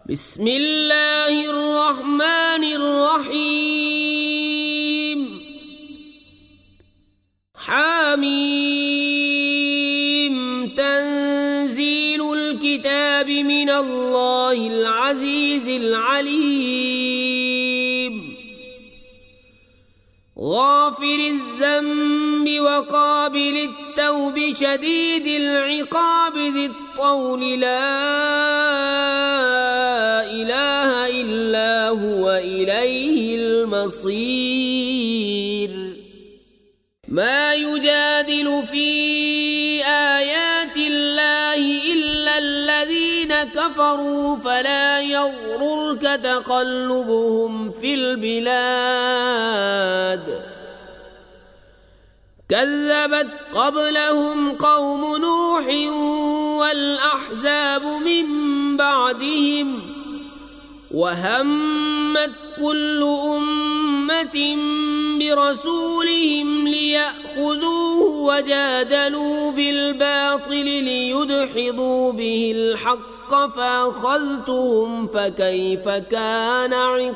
بسم الله الرحمن الرحيم حميم تنزيل الكتاب من الله العزيز العليم غافر الذنب وقابل التوب شديد العقاب ذي الطول لا إله إلا هو إليه المصير ما يجادل في آيات الله إلا الذين كفروا فلا يغررك تقلبهم في البلاد كذبت قبلهم قوم نوح والأحزاب من بعدهم وهمت كل أمة برسولهم ليأخذوه وجادلوا بالباطل ليدحضوا به الحق فأخذتهم فكيف كان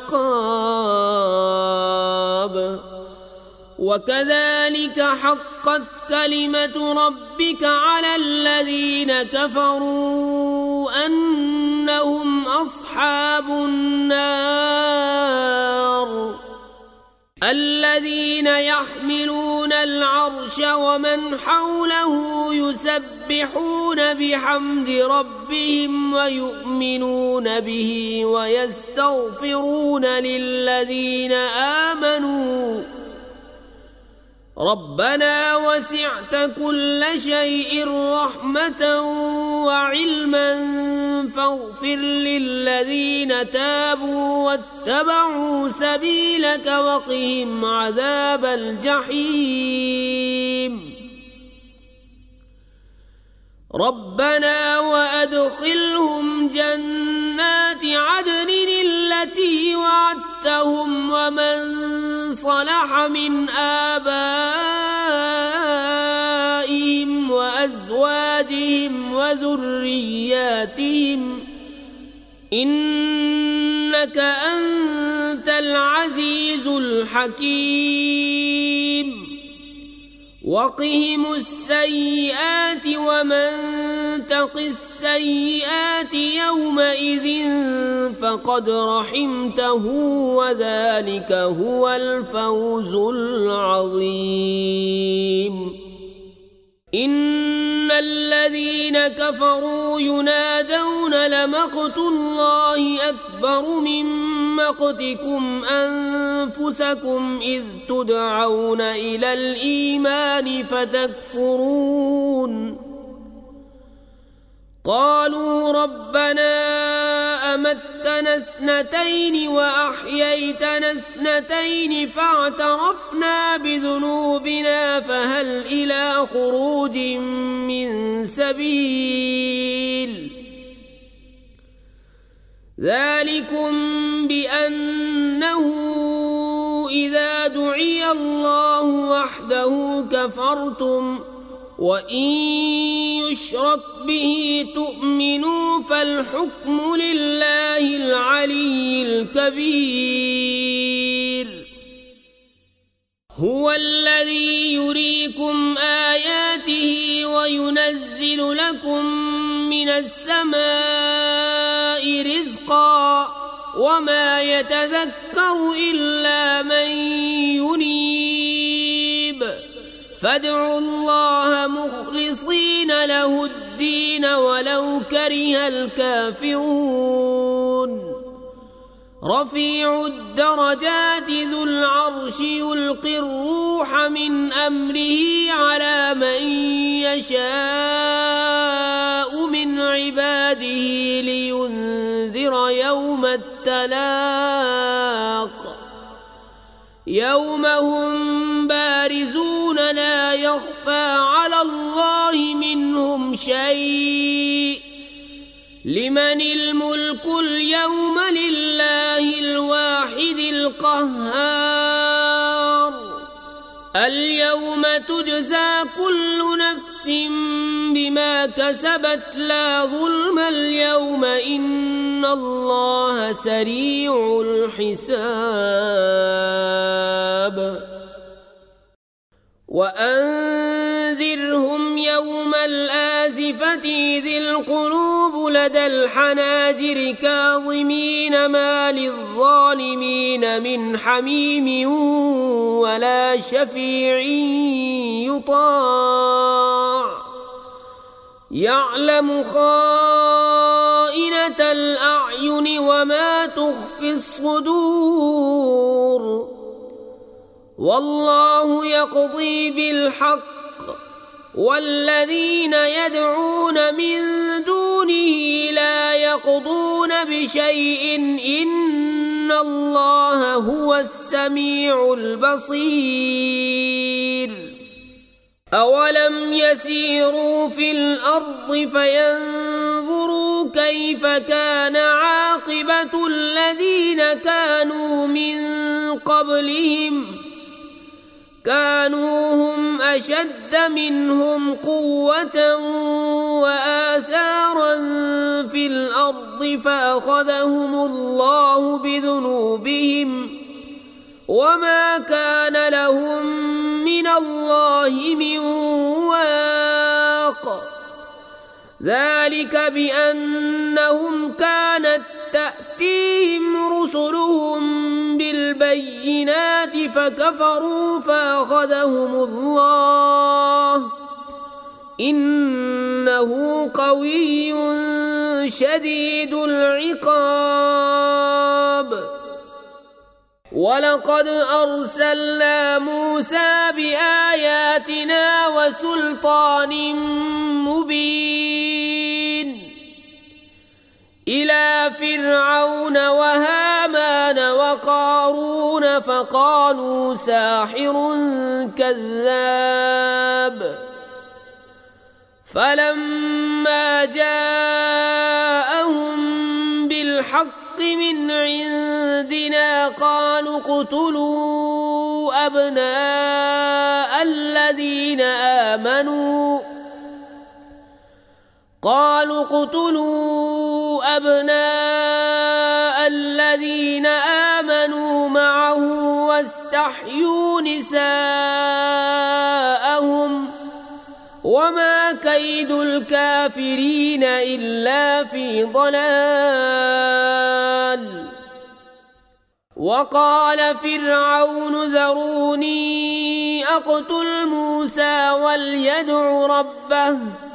عقاب وكذلك حقت كلمة ربك على الذين كفروا أنهم أصحاب النار الذين يحملون العرش ومن حوله يسبحون بحمد ربهم ويؤمنون به ويستغفرون للذين آمنوا ربنا وسعت كل شيء رحمة وعلما فاغفر للذين تابوا واتبعوا سبيلك وقهم عذاب الجحيم ربنا وأدخلهم جنات عدن التي وعدتهم ومن صلح من آبائهم وأزواجهم وذرياتهم إنك أنت العزيز الحكيم وقهم السيئات ومن تق السيئات يومئذ فقد رحمته وذلك هو الفوز العظيم إن الذين كفروا ينادون لمقت الله أكبر من مقتكم أنفسكم إذ تدعون إلى الإيمان فتكفرون قالوا ربنا أمتنا اثنتين وأحييتنا اثنتين فاعترفنا بذنوبنا فهل إلى خروج من سبيل ذلكم بأنه إذا دعي الله وحده كفرتم وإن يشرك به تؤمنوا فالحكم لله العلي الكبير هو الذي يريكم آياته وينزل لكم من السماء رزقا وما يتذكر إلا من ينيب فادعوا الله مخلصين له الدين ولو كره الكافرون رفيع الدرجات ذو العرش يلقي الروح من أمره على من يشاء من عباده لينذر يوم التلاق يوم هم بارزون لا يخفى على الله منهم شيء لمن الملك اليوم لله الواحد القهار اليوم تجزى كل نفس بما كسبت لا ظلم اليوم إن إن الله سريع الحساب وأنذرهم يوم الآزفة إذ القلوب لدى الحناجر كاظمين ما للظالمين من حميم ولا شفيع يطاع يعلم خائنة الأعين وما تخفي الصدور والله يقضي بالحق والذين يدعون من دونه لا يقضون بشيء إن الله هو السميع البصير أولم يسيروا في الأرض فينظروا كيف كان عاقبة الذين كانوا من قبلهم كانوا هم أشد منهم قوة وآثارا في الأرض فأخذهم الله بذنوبهم وما كان لهم من الله من واق ذلك بأنهم كانت تأتيهم رسلهم بالبينات فكفروا فأخذهم الله إنه قوي شديد العقاب ولقد أرسلنا موسى بآياتنا وسلطان مبين إلى فرعون وهامان وقارون فقالوا ساحر كذاب فلما جاءهم بالحق من عندنا قالوا اقتلوا أبناء الذين آمنوا معه واستحيوا نساءهم وما كيد الكافرين إلا في ضلال وقال فرعون ذروني أقتل موسى وليدع ربه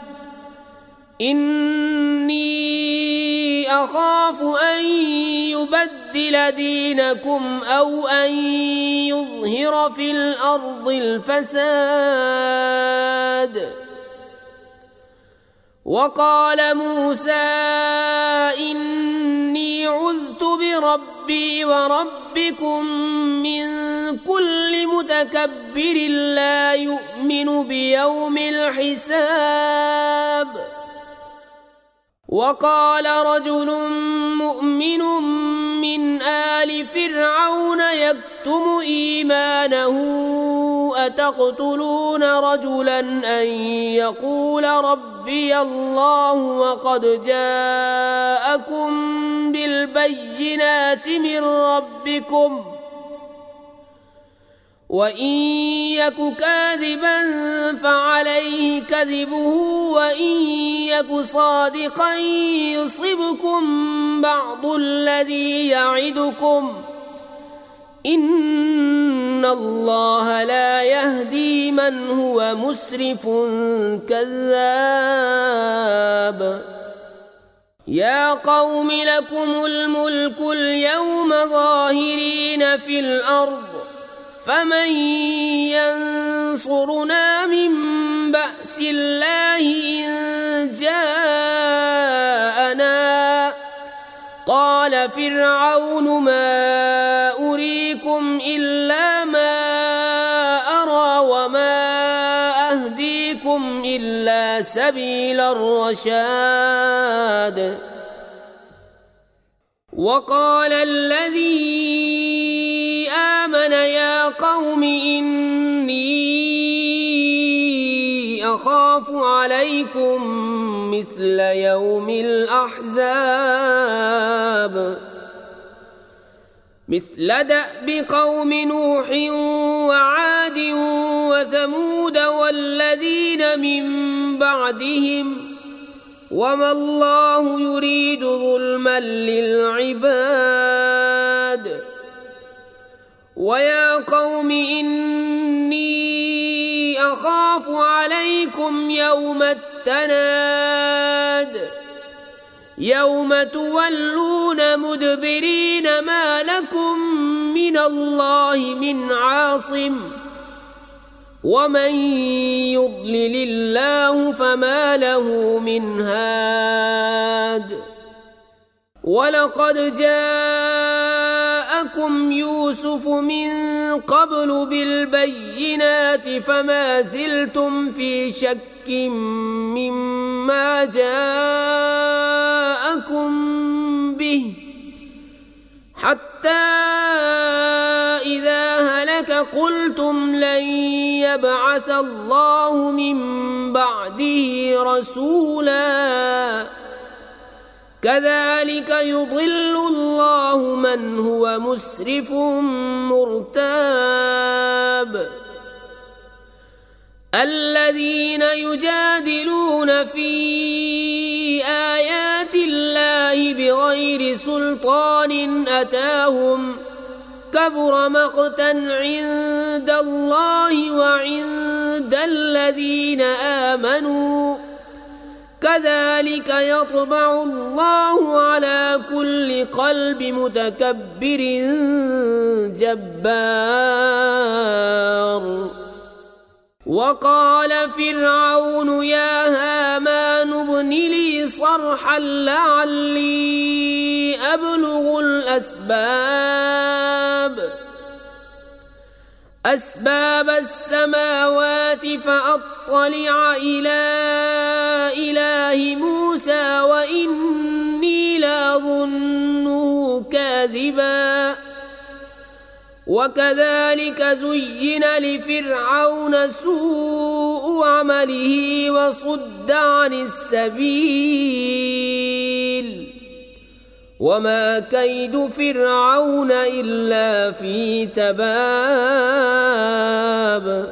إني أخاف أن يبدل دينكم أو أن يظهر في الأرض الفساد وقال موسى إني عذت بربي وربكم من كل متكبر لا يؤمن بيوم الحساب وقال رجل مؤمن من آل فرعون يكتم إيمانه أتقتلون رجلا أن يقول ربي الله وقد جاءكم بالبينات من ربكم وإن يك كاذبا فعليه كذبه وإن يك صادقا يصبكم بعض الذي يعدكم إن الله لا يهدي من هو مسرف كذاب يا قوم لكم الملك اليوم ظاهرين في الأرض فمن ينصرنا من بأس الله إن جاءنا قال فرعون ما أريكم إلا ما أرى وما أهديكم إلا سبيل الرشاد وقال الذي آمن يا قوم إني أخاف عليكم مثل يوم الأحزاب مثل دأب قوم نوح وعاد وثمود والذين من بعدهم وما الله يريد ظلما للعباد ويا قوم إني أخاف عليكم يوم التناد يوم تولون مدبرين ما لكم من الله من عاصم ومن يضلل الله فما له من هاد ولقد جاءكم يوسف من قبل بالبينات فما زلتم في شك مما جاءكم به حتى إذا هلك قلتم لن يبعث الله من بعده رسولا كذلك يضل الله من هو مسرف مرتاب الذين يجادلون في آيات الله بغير سلطان أتاهم كبر مقتا عند الله وعند الذين آمنوا كذلك يطبع الله على كل قلب متكبر جبار وقال فرعون يا هامان ابن لي صرحا لعلي أبلغ أسباب السماوات فأطلع إلى إله موسى وإني لأظنه كاذبا وكذلك زين لفرعون سوء عمله وصد عن السبيل وما كيد فرعون إلا في تباب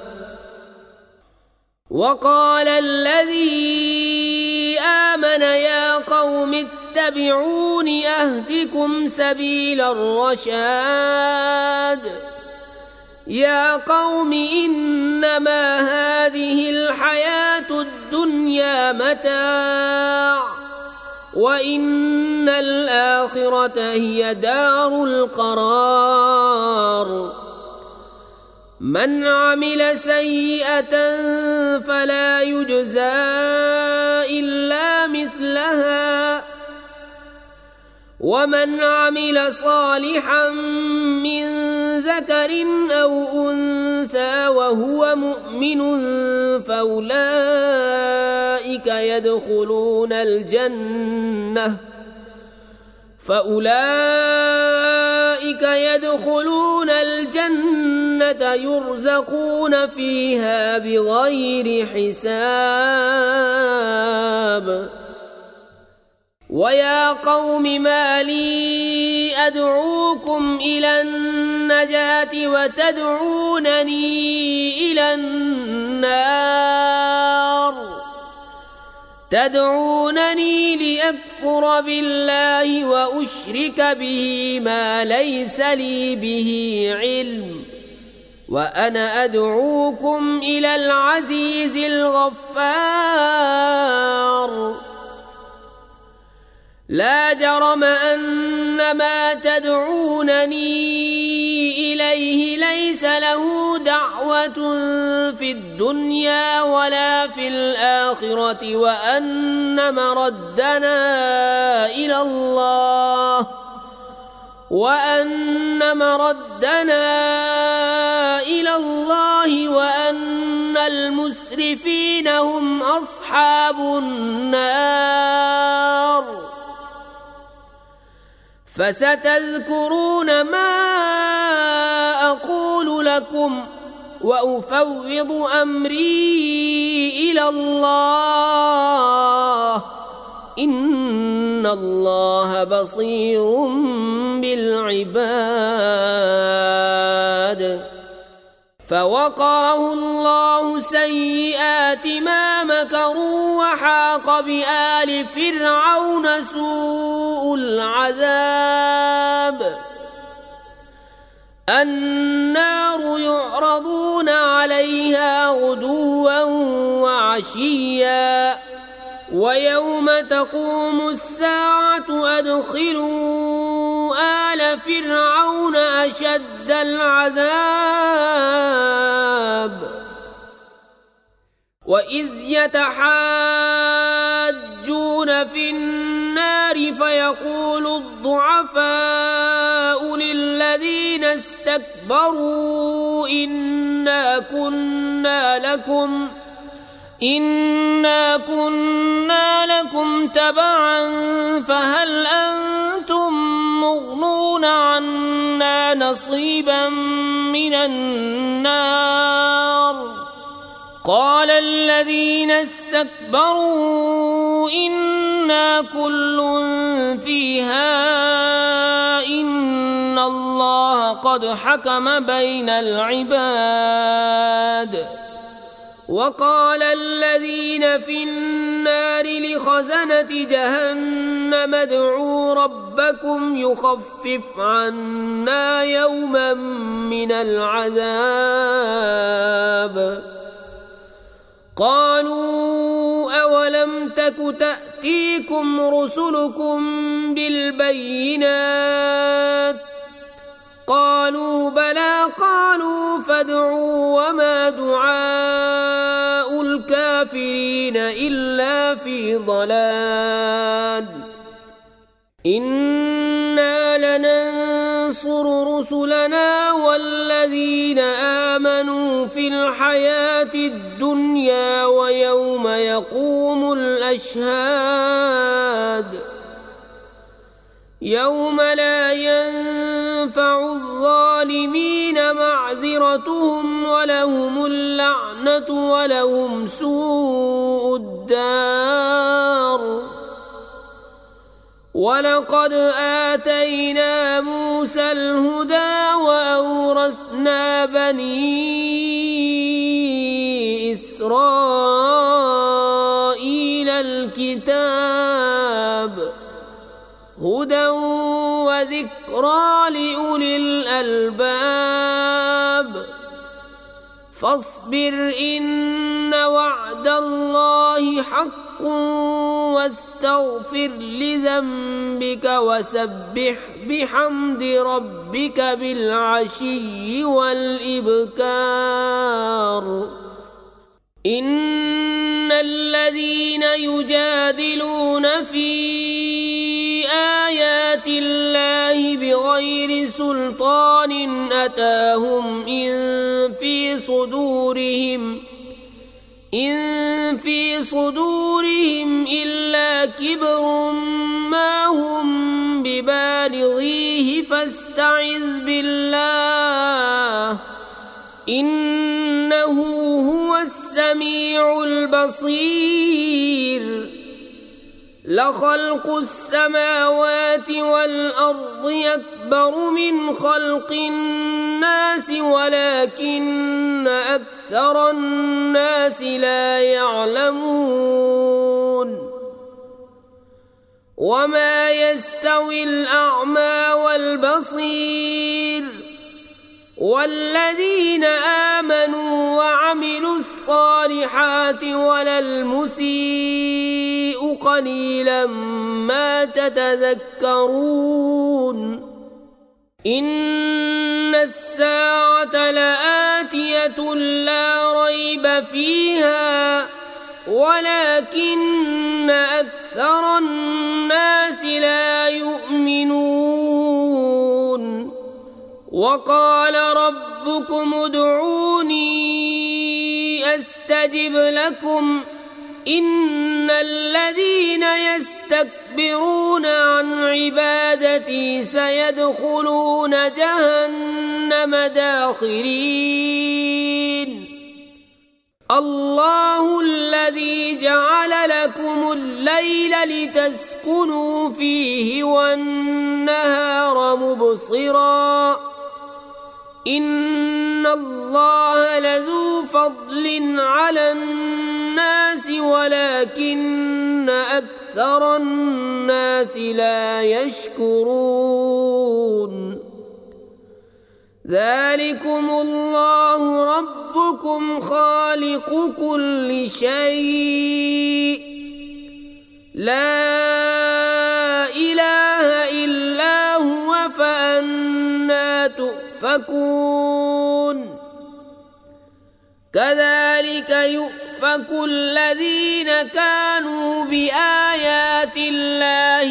وقال الذي آمن يا قوم اتبعون أهدكم سبيل الرشاد يا قوم إنما هذه الحياة الدنيا متاع وإن الآخرة هي دار القرار من عمل سيئة فلا يجزى إلا مثلها ومن عمل صالحا من ذكر أو أنثى وهو مؤمن فأولئك يدخلون الجنة يرزقون فيها بغير حساب ويا قوم ما لي أدعوكم إلى النجاة وتدعونني إلى النار تدعونني لأكفر بالله وأشرك به ما ليس لي به علم وأنا أدعوكم إلى العزيز الغفار لا جرم أن ما تدعونني إليه ليس له دعوة في الدنيا ولا في الآخرة وأن مردنا إلى الله وأن المسرفين هم أصحاب النار فستذكرون ما أقول لكم وأفوض أمري إلى الله إن إن الله بصير بالعباد فوقاه الله سيئات ما مكروا وحاق بآل فرعون سوء العذاب النار يعرضون عليها غدوا وعشيا ويوم تقوم الساعة أدخلوا آل فرعون أشد العذاب وإذ يتحاجون في النار فيقول الضعفاء للذين استكبروا إنا كنا لكم تبعا فهل أنتم مغنون عنا نصيبا من النار قال الذين استكبروا إنا كل فيها إن الله قد حكم بين العباد وقال الذين في النار لخزنة جهنم ادعوا ربكم يخفف عنا يوما من العذاب قالوا أولم تك تأتيكم رسلكم بالبينات قالوا بلى قالوا فادعوا وما دعاء الكافرين إلا في ضلال إنا لننصر رسلنا والذين آمنوا في الحياة الدنيا ويوم يقوم الأشهاد يوم لا ينفع الظالمين معذرتهم ولهم اللعنة ولهم سوء الدار ولقد آتينا موسى الهدى وأورثنا بني إسرائيل الكتاب هدى وذكرى لأولي الألباب فاصبر إن وعد الله حق واستغفر لذنبك وسبح بحمد ربك بالعشي والإبكار إن الذين يجادلون في آيات الله بغير سلطان أتاهم إن في صدورهم إلا كبر ما هم ببالغيه فاستعذ بالله إنه هو السميع البصير لخلق السماوات والأرض أكبر من خلق الناس ولكن أكثر الناس لا يعلمون وما يستوي الأعمى والبصير والذين آمنوا وعملوا الصالحات ولا المسيء قليلا ما تتذكرون إن الساعة لآتية لا ريب فيها ولكن أكثر الناس لا يؤمنون وقال ربكم ادعوني أستجب لكم إن الذين يستكبرون عن عبادتي سيدخلون جهنم داخرين الله الذي جعل لكم الليل لتسكنوا فيه والنهار مبصرا إن الله لذو فضل على الناس ولكن أكثر الناس لا يشكرون ذلكم الله ربكم خالق كل شيء لا إله إلا هو فأنى تؤفكون كذلك يؤفك الذين كانوا بآيات الله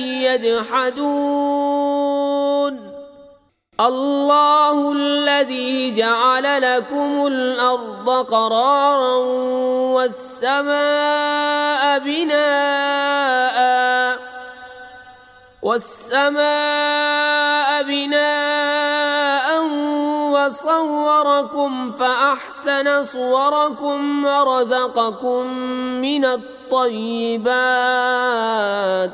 يجحدون الله الذي جعل لكم الأرض قرارا والسماء بناء وصوركم فأحسن صوركم ورزقكم من الطيبات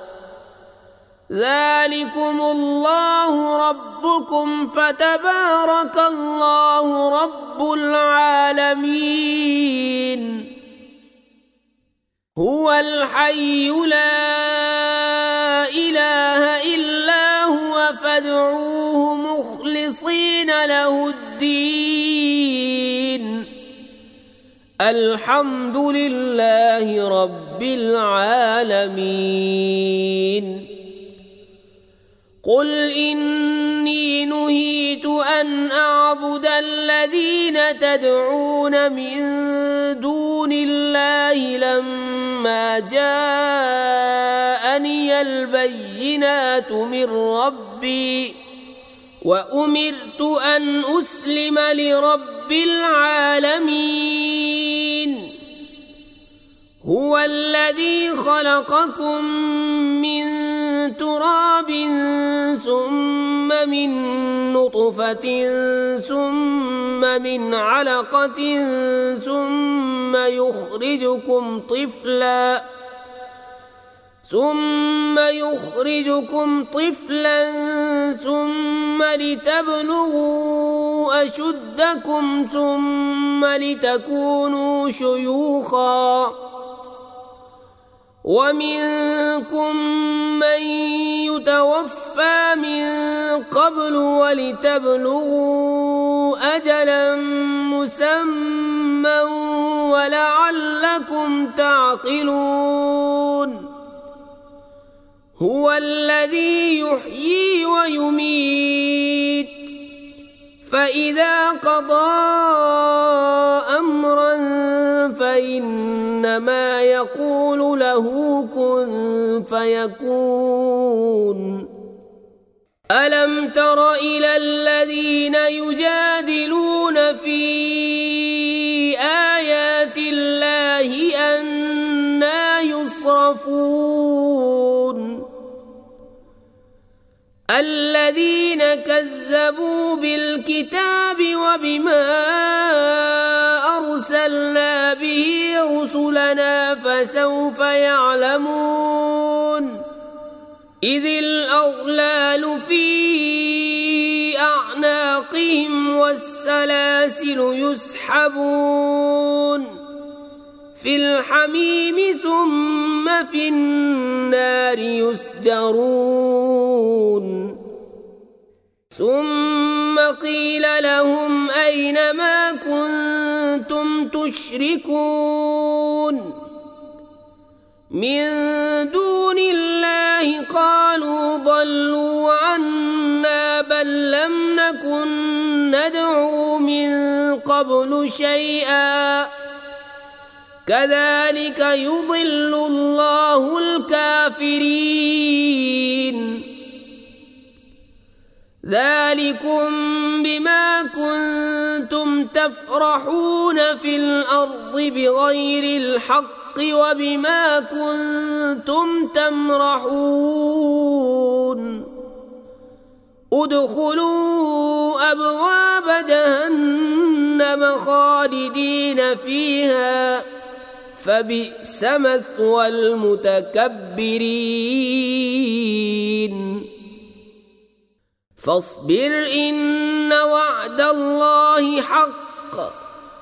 ذلكم الله ربكم فتبارك الله رب العالمين هو الحي لا إله إلا هو فادعوه مخلصين له الدين الحمد لله رب العالمين قل إني نهيت أن أعبد الذين تدعون من دون الله لما جاءني البينات من ربي وأمرت أن أسلم لرب العالمين هو الذي خلقكم من تراب ثم من نطفة ثم من علقة ثم يخرجكم طفلا ثم لتبلغوا أشدكم ثم لتكونوا شيوخا ومنكم من يتوفى من قبل ولتبلغوا أجلا مسمى ولعلكم تعقلون هو الذي يحيي ويميت فإذا قضى أمرا فإنما يقول له كن فيكون ألم تر إلى الذين يجادلون في آيات الله أنى يصرفون الذين كذبوا بالكتاب وبما أرسلنا به رسلنا فسوف يعلمون إذ الأغلال في أعناقهم والسلاسل يسحبون في الحميم ثم في النار يسجرون ثم قيل لهم أين ما كنتم تشركون من دون الله قالوا ضلوا عنا بل لم نكن ندعو من قبل شيئا كذلك يضل الله الكافرين ذلكم بما كنتم تفرحون في الأرض بغير الحق وبما كنتم تمرحون ادخلوا أبواب جهنم جهنم خالدين فيها فبئس مثوى المتكبرين فاصبر إن وعد الله حق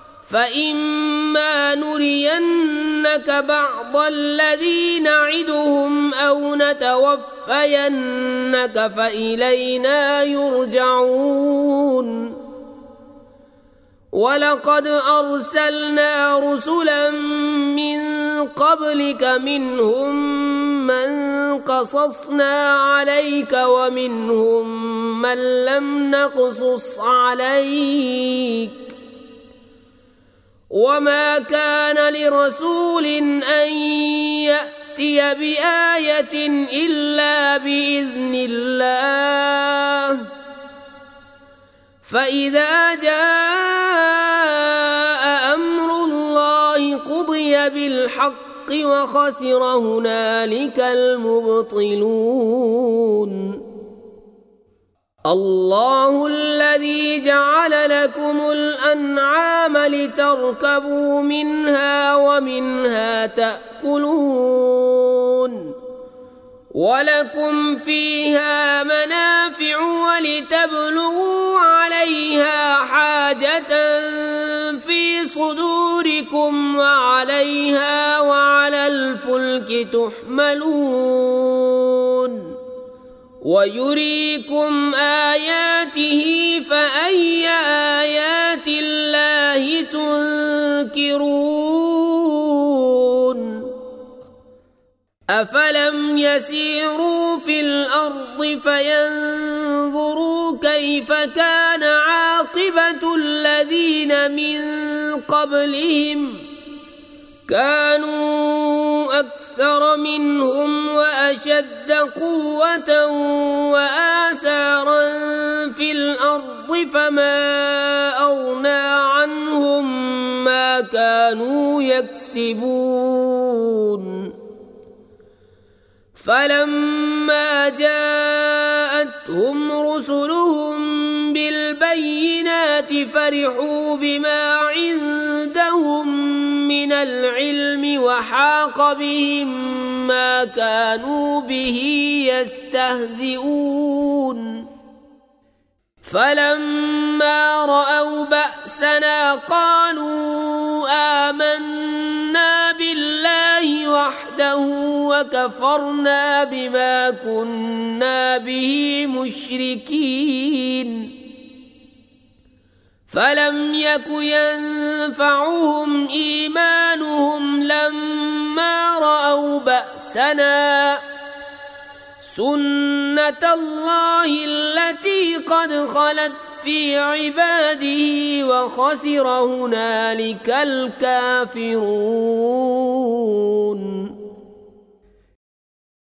فإما نرينك بعض الذي نعدهم أو نتوفينك فإلينا يرجعون ولقد أرسلنا رسلا من قبلك منهم من قصصنا عليك ومنهم من لم نقصص عليك وما كان لرسول أن يأتي بآية إلا بإذن الله فإذا جاء أمر الله قضي بالحق وخسر هنالك المبطلون الله الذي جعل لكم الأنعام لتركبوا منها ومنها تأكلون ولكم فيها منافع ولتبلغوا عليها حاجة في صدوركم وعليها وعلى الفلك تحملون ويريكم آياته فأي آيات الله تنكرون أفلم يسيروا في الأرض فينظروا كيف كان عاقبة الذين من قبلهم كانوا أكثر منهم وأشد قوة وآثارا في الأرض فما أغنى عنهم ما كانوا يكسبون فلما جاءتهم رسلهم بالبينات فرحوا بما عندهم من العلم وحاق بهم ما كانوا به يستهزئون فلما رأوا بأسنا قالوا آمنا بالله وحده وكفرنا بما كنا به مشركين فلم يك ينفعهم إيمانهم لما رأوا بأسنا سنة الله التي قد خلت في عباده وخسر هنالك الكافرون